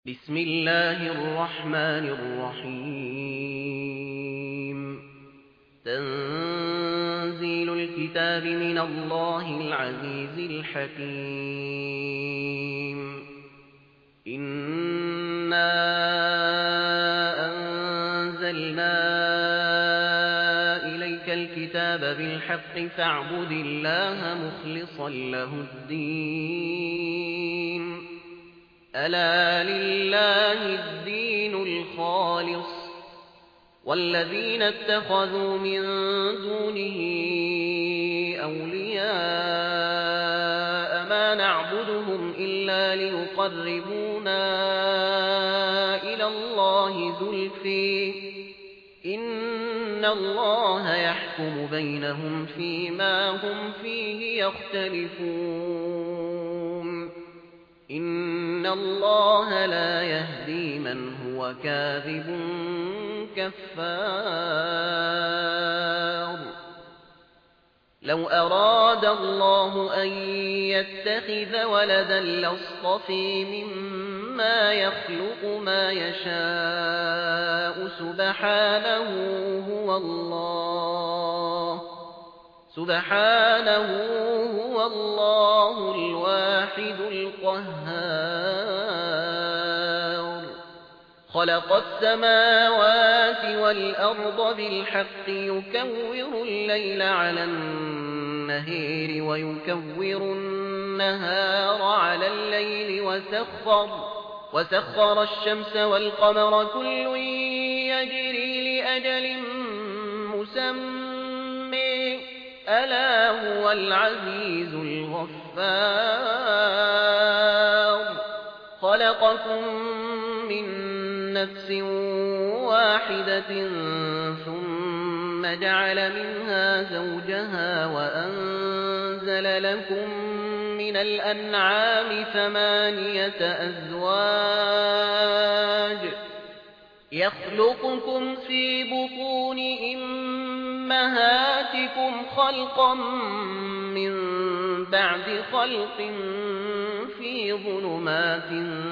بسم الله الرحمن الرحيم تنزيل الكتاب من الله العزيز الحكيم إنا أنزلنا إليك الكتاب بالحق فاعبد الله مخلصا له الدين ألا لله الدين الخالص والذين اتخذوا من دونه أولياء ما نعبدهم إلا ليقربونا إلى الله زلفى إن الله يحكم بينهم فيما هم فيه يختلفون إن الله لا يهدي من هو كاذب كفار لو أراد الله أن يتخذ ولدا لاصطفى مما يخلق ما يشاء سبحانه هو الله الواحد القهار خلق السماوات والأرض بالحق يكور الليل على النهار ويكور النهار على الليل وسخر الشمس والقمر كل يجري لأجل مسمى ألا هو العزيز الغفار خلقكم من نفس واحدة ثم جعل منها زوجها وأنزل لكم من الأنعام 8 أزواج يخلقكم في بطون أمهاتكم خلقا من بعد خلق في ظلمات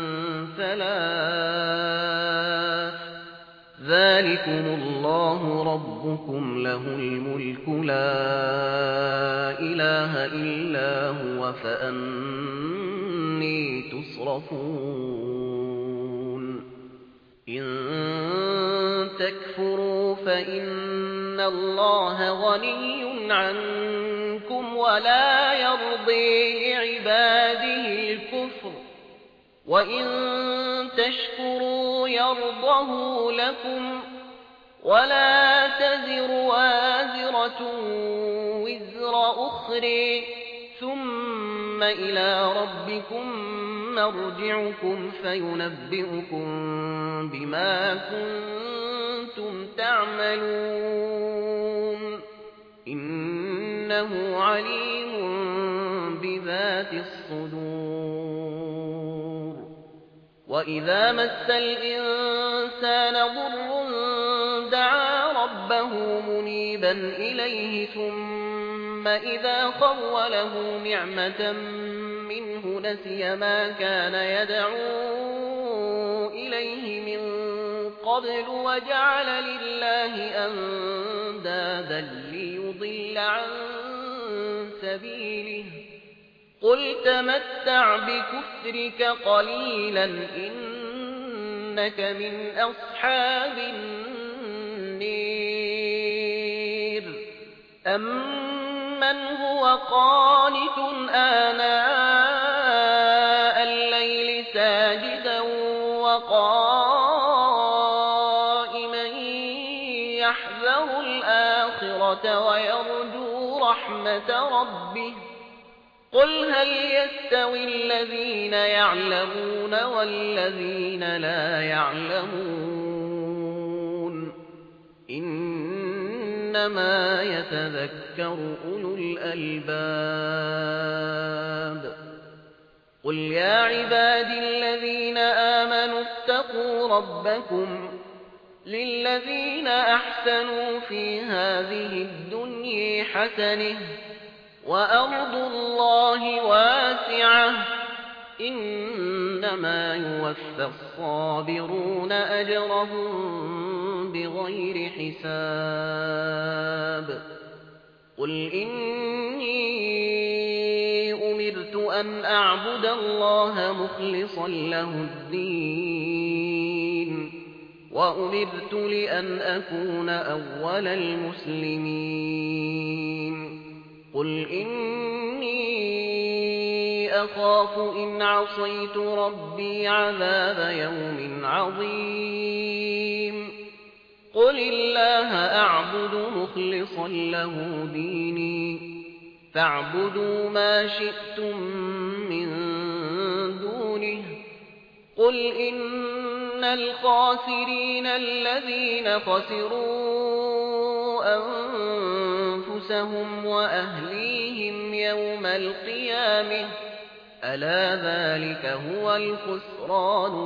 3 ذلكم الله ربكم له الملك لا إله إلا هو فأني تصرفون إن تكفروا فإن الله غني عنكم ولا يرضي لعباده الكفر وإن تشكروا يرضه لكم ولا تزر وازرة وزر أخرى ثم إلى ربكم مرجعكم فينبئكم بما كنتم تعملون إنه عليم بذات الصدور وإذا مس الإنسان ضر دعا ربه منيبا إليه ثم إذا خوله نعمة منه نسي ما كان يدعو إليه من قبل وجعل لله أندادا ليضل عن سبيله قل تمتع بكفرك قليلا إنك من أصحاب النير أمن هو قانت آناء الليل ساجدا وقائما يحذر الآخرة ويرجو رحمة ربه قل هل يستوي الذين يعلمون والذين لا يعلمون إنما يتذكر أولو الألباب قل يا عبادي الذين آمنوا اتقوا ربكم للذين أحسنوا في هذه الدنيا حسنة وأرض الله واسعة إنما يوفى الصابرون أجرهم بغير حساب قل إني أمرت أن أعبد الله مخلصا له الدين وأمرت لأن أكون أول المسلمين قل إني أخاف إن عصيت ربي عذاب يوم عظيم قل الله أعبد مخلصا له ديني فاعبدوا ما شئتم من دونه قل إن الخاسرين الذين خسروا أنفسهم وأهليهم يوم القيامة ألا ذلك هو الخسران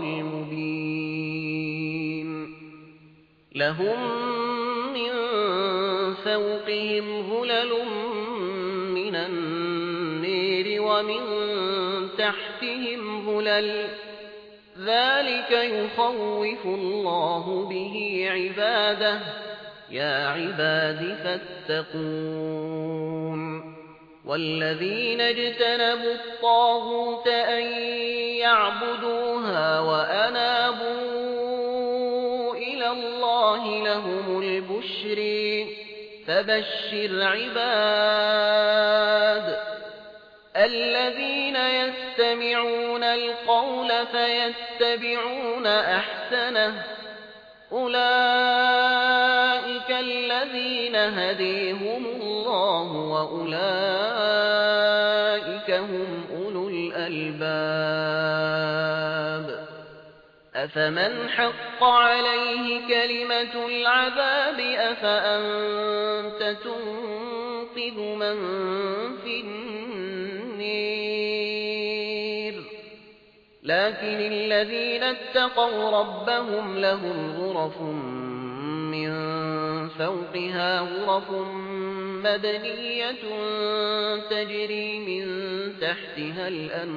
المبين لهم من فوقهم ظلل من النير ومن تحتهم ظلل ذلك يخوف الله به عباده يا عباد فاتقون والذين اجتنبوا الطاغوت أن يعبدوها وأنابوا إلى الله لهم البشر فبشر عباد الذين يستمعون القول فيتبعون أحسنه أولئك الذين هديهم الله وأولئك هم أولو الألباب أفمن حق عليه كلمة العذاب أفأنت تنقذ من في النير لكن الذين اتقوا ربهم لهم غرف من فوقها غرف مبنية تجري من تحتها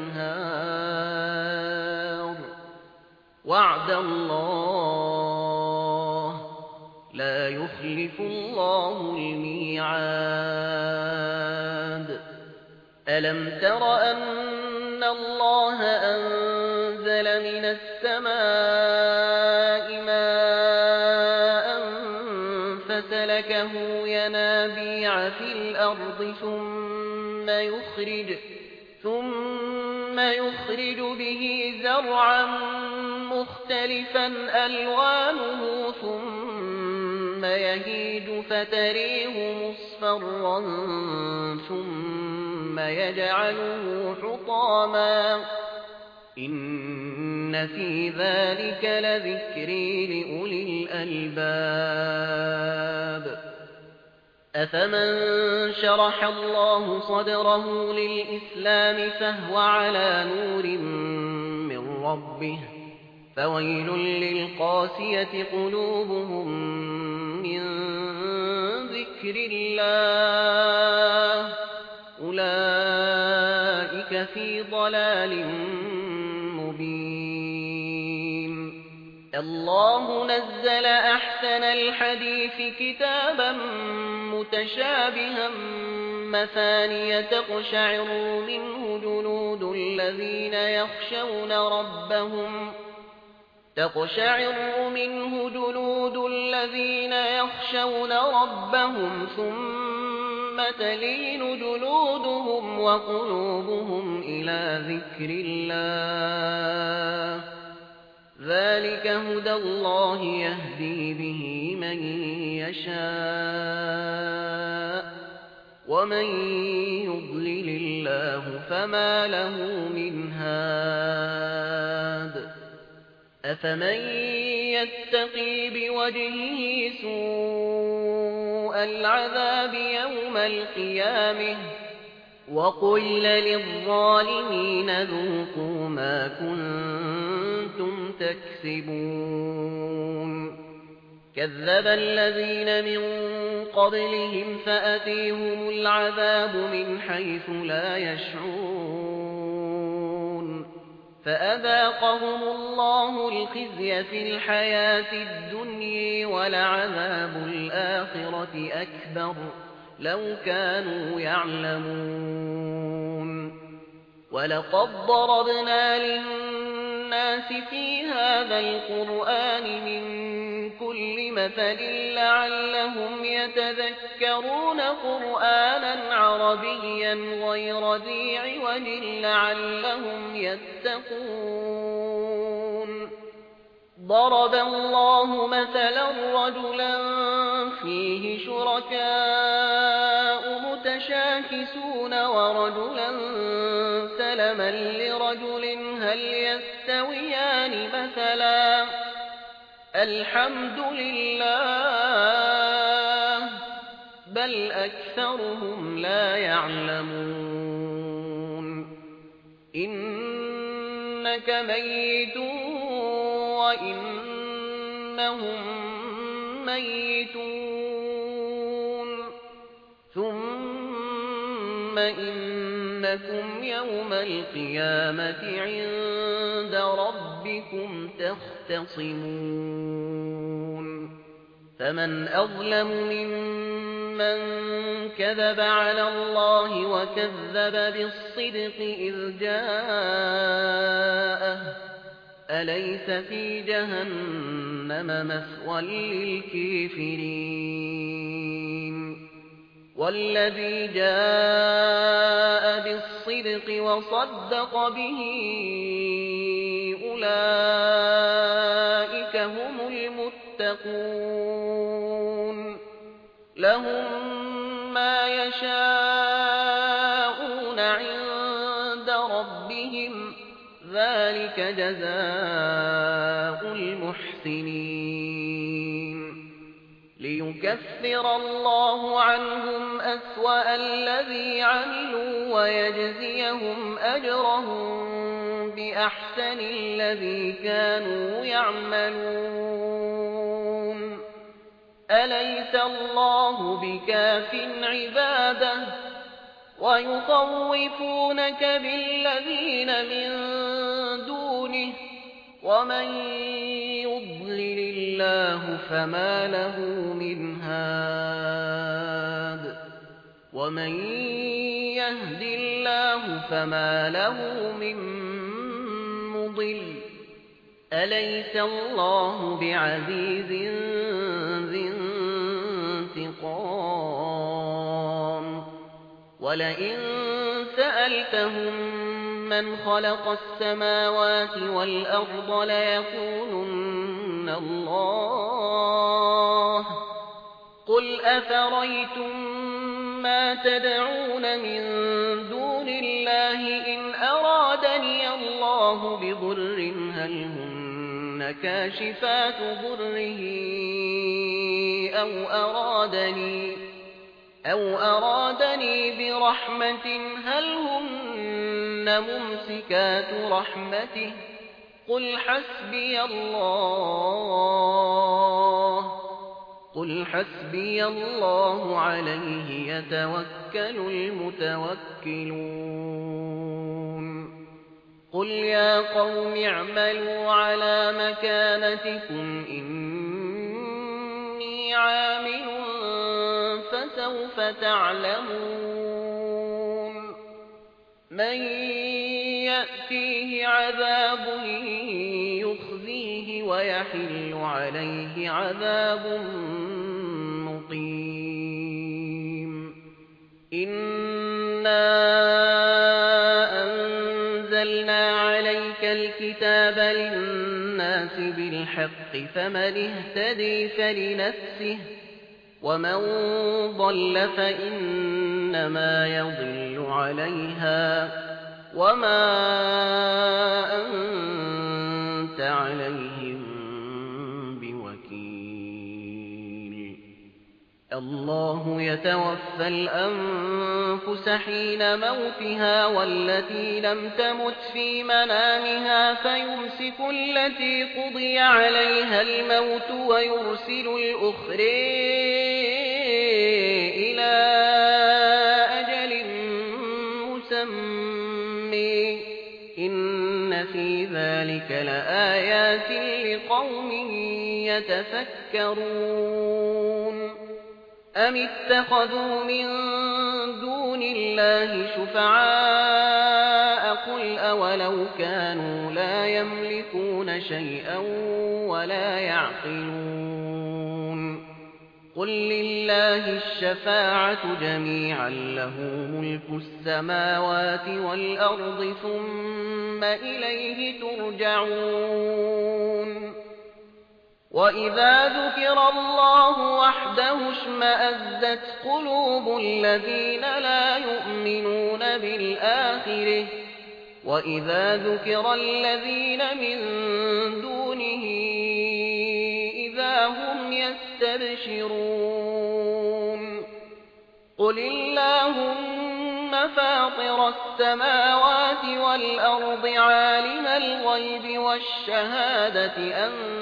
الأنهار وعد الله لا يخلف الله الميعاد ألم تر أن الله أنزل من السماء ماء فسلكه ينابيع في الأرض ثم يخرج به زرعا مختلفا ألوانه ثم يهيج فتريه مصفرا ثم يجعله حطاما إن في ذلك لذكر لأولي الألباب أفمن شرح الله صدره للإسلام فهو على نور من ربه فويل للقاسية قلوبهم من ذكر الله أولئك في ضلال مبين الله نزل أحسن الحديث كتابا متشابها مثانية تقشعر منه جلود الذين يخشون ربهم ثم تلين جلودهم وقلوبهم إلى ذكر الله ذلك هدى الله يهدي به من يشاء ومن يضلل الله فما له من هاد أفمن يتقي بوجهه سوء العذاب يوم القيامة وقيل للظالمين ذوقوا ما كنتم تكسبون كذب الذين من قبلهم فأتيهم العذاب من حيث لا يشعرون فأذاقهم الله الخزي في الحياة الدنيا ولعذاب الآخرة أكبر لو كانوا يعلمون ولقد ضربنا للناس في هذا القرآن من كل مثل لعلهم يتذكرون قرآنا عربيا غير ذي عوج لعلهم يتقون ضرب الله مثلا رجلا فيه شركاء متشاكسون ورجلا سلما لرجل هل يستويان مثلا الحمد لله بل أكثرهم لا يعلمون إنك ميت وإنهم ميتون ثم إنكم يوم القيامة عند ربكم تختصمون فمن أظلم ممن كذب على الله وكذب بالصدق إذ جاءه أليس في جهنم مثوى للكافرين والذي جاء بالصدق وصدق به أولئك هم المتقون لهم ما يشاءون عند ربهم ذلك جزاء المحسنين ليكفر الله عنهم أسوأ الذي عملوا ويجزيهم أجرهم بأحسن الذي كانوا يعملون أليس الله بكاف عباده ويخوفونك بالذين من دونه ومن يضلل الله فما له من هاد ومن يهد الله فما له من مضل أليس الله بعزيز ذي انتقام ولئن سألتهم من خلق السماوات والأرض ليقولن الله قل أفريتم ما تدعون من دون الله إن أرادني الله بضر هل هن كاشفات ضره أو أرادني برحمة هل هن ممسكات رحمته قل حسبي الله عليه يتوكل المتوكلون قل يا قوم اعملوا على مكانتكم إني عامل فسوف تعلمون من يأتيه عذاب يخزيه ويحل عليه عذاب مقيم إنا أنزلنا عليك الكتاب للناس بالحق فمن اهتدي فلنفسه ومن ضل فإنما يضل عليها وما أنت عليهم بوكيل الله يتوفى الأنفس حين موتها والتي لم تمت في منامها فيمسك التي قضي عليها الموت ويرسل الأخرى إلى أجل مسمى إن في ذلك لآيات لقوم يتفكرون أم اتخذوا من دون الله شفعاء قل أولو كانوا لا يملكون شيئا ولا يعقلون قل لله الشفاعة جميعا له ملك السماوات والأرض ثم إليه ترجعون وإذا ذكر الله وحده اشمأزت قلوب الذين لا يؤمنون بالآخرة وإذا ذكر الذين من دونه إذا هم يستبشرون قل اللهم فاطر السماوات والأرض عالم الغيب والشهادة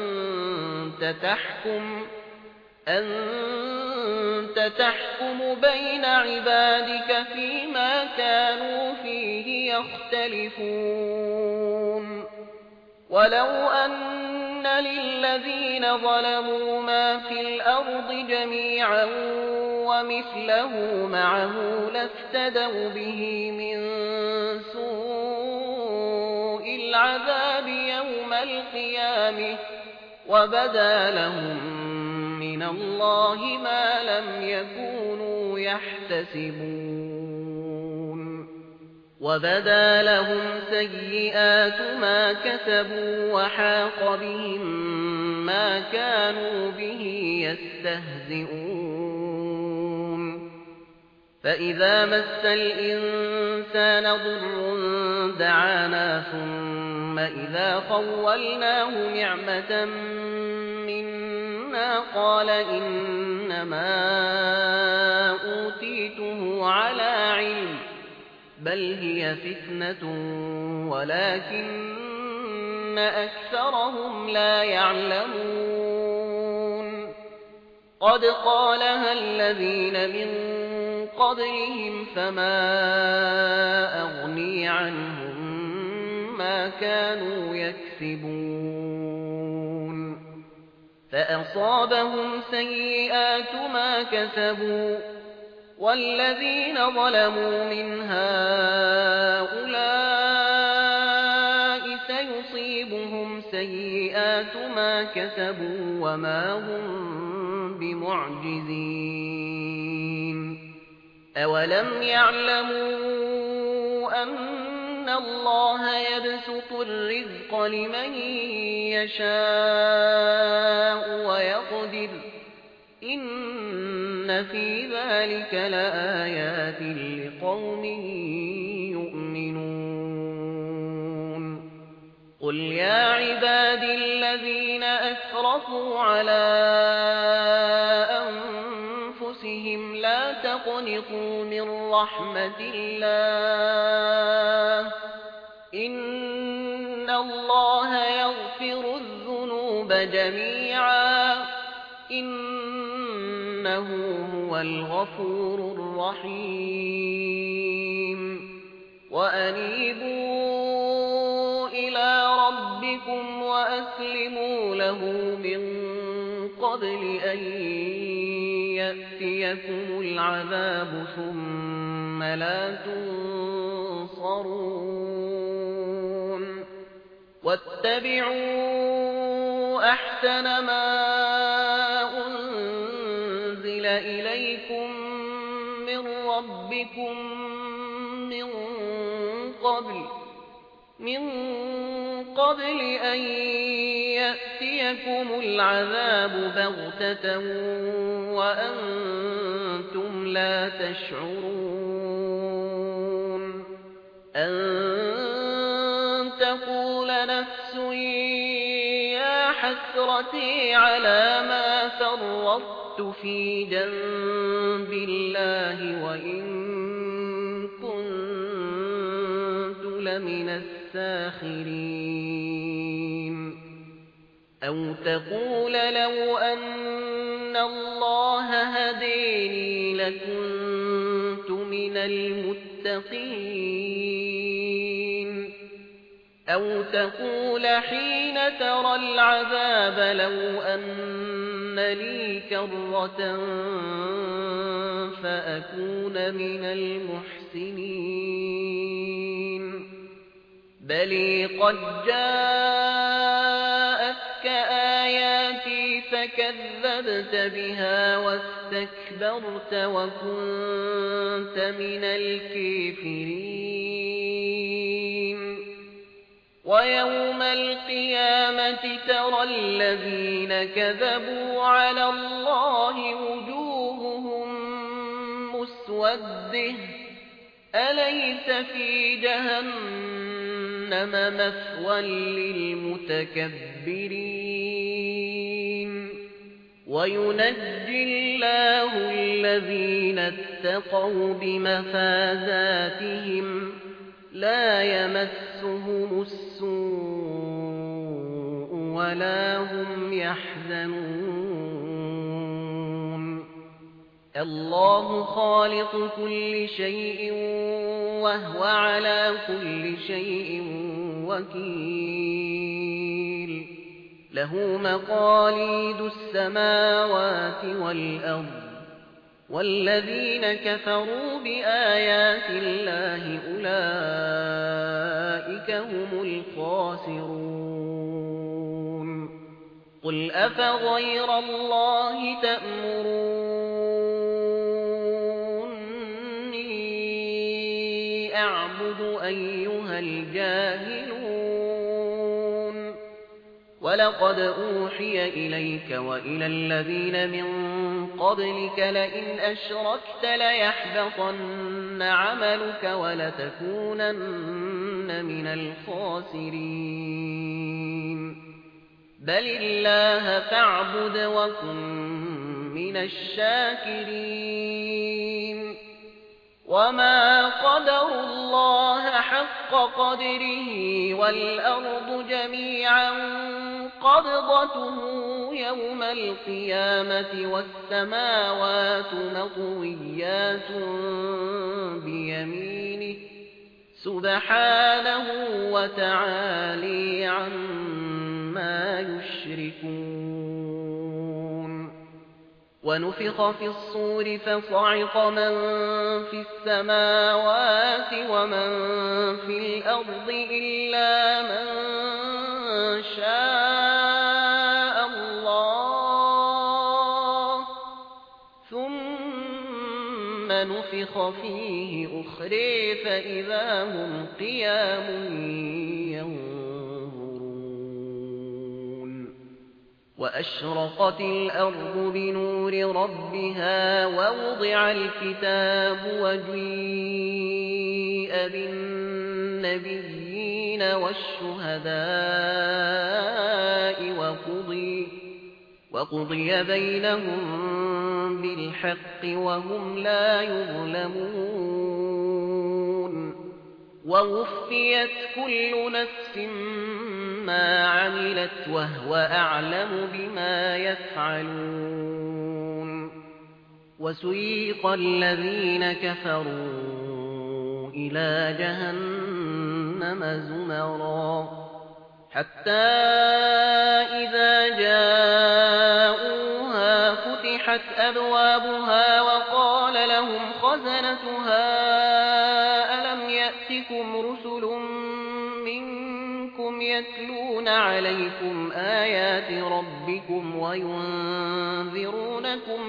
أنت تحكم بين عبادك فيما كانوا فيه يختلفون ولو أن للذين ظلموا ما في الأرض جميعا ومثله معه لافتدوا به من سوء العذاب يوم القيامة وبدا لهم من الله ما لم يكونوا يحتسبون وبدا لهم سيئات ما كسبوا وحاق بهم ما كانوا به يستهزئون فإذا مس الإنسان ضر دعانا ثم إذا خولناه نعمة منا قال إنما أوتيته على علم بل هي فتنة ولكن أكثرهم لا يعلمون قد قالها الذين من قبلهم فما أغني عنهم ما كانوا يكسبون فأصابهم سيئات ما كسبوا والذين ظلموا من هؤلاء سيصيبهم سيئات ما كسبوا وما هم بمعجزين أولم يعلموا أن الله يبسط الرزق لمن يشاء ويقدر إن في ذلك لآيات لقوم يؤمنون قل يا عبادي الذين أسرفوا على أنفسهم لا تقنطوا من رحمة الله إن الله يغفر الذنوب جميعا إنه هو الغفور الرحيم وأنيبوا إلى ربكم وأسلموا له من قبل أن يأتيكم العذاب ثم لا تنصرون واتبعوا أحسن ما أنزل إليكم من ربكم من قبل أن يأتيكم العذاب بغتة وأنتم لا تشعرون أن تقول نفس يا حسرتي على ما فرطت في جنب الله وإن كنت لمن الساخرين أو تقول لو أن الله هديني لكنت من المتقين أو تقول حين ترى العذاب لو أن لي كرة فأكون من المحسنين بل قد جاءتك آياتي فكذبت بها واستكبرت وكنت من الكافرين ويوم القيامة ترى الذين كذبوا على الله وجوههم مسودة أليس في جهنم مثوى للمتكبرين وينجي الله الذين اتقوا بمفازاتهم لا يمسهم السوء ولا هم يحزنون الله خالق كل شيء وهو على كل شيء وكيل له مقاليد السماوات والأرض والذين كفروا بآيات الله أولئك هم الخاسرون قل أفغير الله تأمروني أعبد أيها الجاهلون ولقد أوحي إليك وإلى الذين من قبلك لئن أشركت ليحبطن عملك ولتكونن من الخاسرين بل الله فاعبد وكن من الشاكرين وما قدروا الله حق قدره والأرض جميعا قبضته يوم القيامة والسماوات مطويات بيمينه سبحانه وتعالى عما يشركون ونفخ في الصور فصعق من في السماوات ومن في الأرض إلا من شاء الله ثم نفخ فيه أخرى فإذا هم قيام ينظرون وأشرقت الأرض بنور ربها ووضع الكتاب وجيء بالنبيين والشهداء وقضي بينهم بالحق وهم لا يظلمون ووفيت كل نفس ما عملت وهو أعلم بما يفعلون وسيق الذين كفروا إلى جهنم زمرا حتى إذا جاءوها فتحت أبوابها وقال لهم خزنتها ألم يأتكم رسل منكم يتلون عليكم آيات ربكم وينذرونكم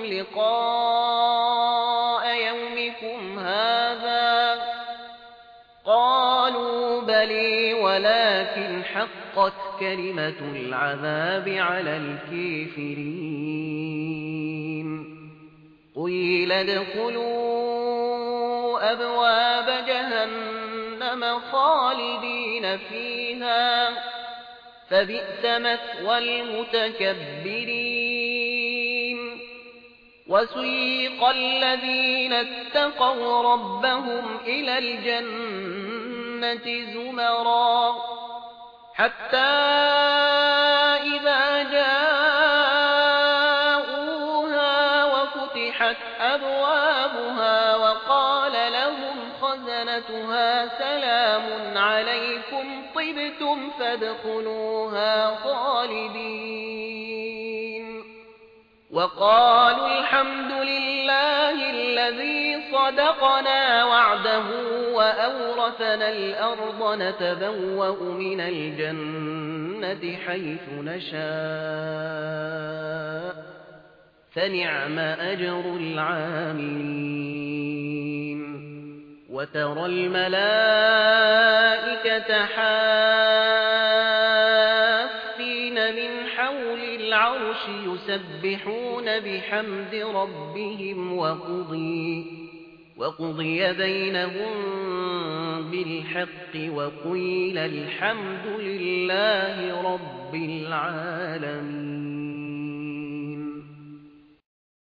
لقاء يومكم هذا قالوا بلي ولكن حقت كلمة العذاب على الكافرين قيل ادخلوا أبواب جهنم خالدين فيها فبئس مثوى المتكبرين وسيق الذين اتقوا ربهم إلى الجنة زمرا حتى إذا جاءوها وفتحت أبوابها وقال لهم خزنتها سلام عليكم طبتم فادخلوها خالدين وقالوا الحمد لله الذي صدقنا وعده وأورثنا الأرض نتبوأ من الجنة حيث نشاء فنعم أجر العاملين وترى الملائكة حافين من حول العرش يسبحون بحمد ربهم وقضي بينهم بالحق وقيل الحمد لله رب العالمين